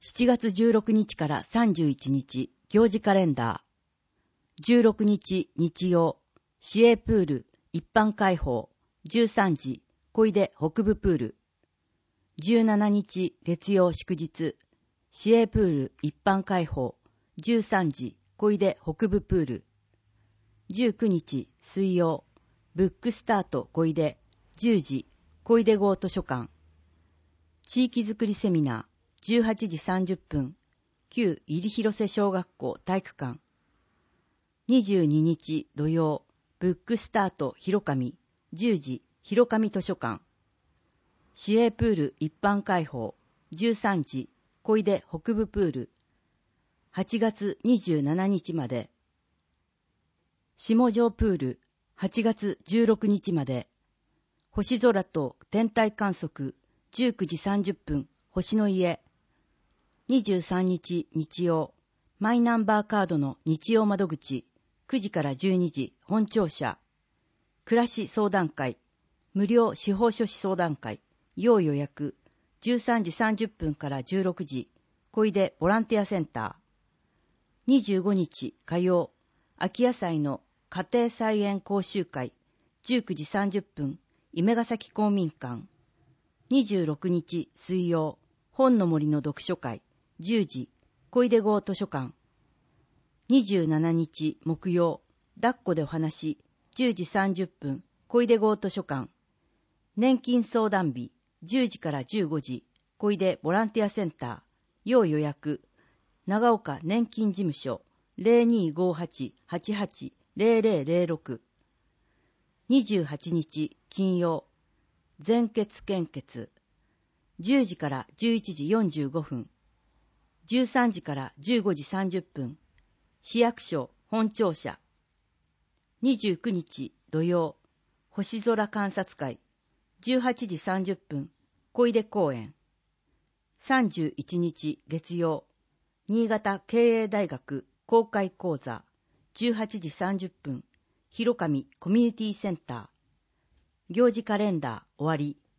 7月16日から31日、行事カレンダー。16日日曜、市営プール一般開放、13時、小出北部プール。17日月曜祝日、市営プール一般開放、13時、小出北部プール。19日水曜、ブックスタート小出、10時、小出郷図書館。地域づくりセミナー、18時30分、旧入広瀬小学校体育館。22日土曜、ブックスタート広上、10時、広上図書館。市営プール一般開放、13時、小出北部プール。8月27日まで。下城プール、8月16日まで。星空と天体観測、19時30分、星の家。23日日曜、マイナンバーカードの日曜窓口、9時から12時、本庁舎。暮らし相談会、無料司法書士相談会、要予約、13時30分から16時、小出ボランティアセンター。25日火曜、秋野菜の家庭菜園講習会、19時30分、夢ヶ崎公民館。26日水曜、本の森の読書会、10時、小出郷図書館。27日木曜、抱っこでお話、10時30分、小出郷図書館。年金相談日、10時から15時、小出ボランティアセンター、要予約、長岡年金事務所、0258-880006。28日金曜、全血献血、10時から11時45分、13時から15時30分、市役所本庁舎。29日土曜、星空観察会、18時30分、小出公園。31日月曜、新潟経営大学公開講座、18時30分、広上コミュニティセンター。行事カレンダー終わり。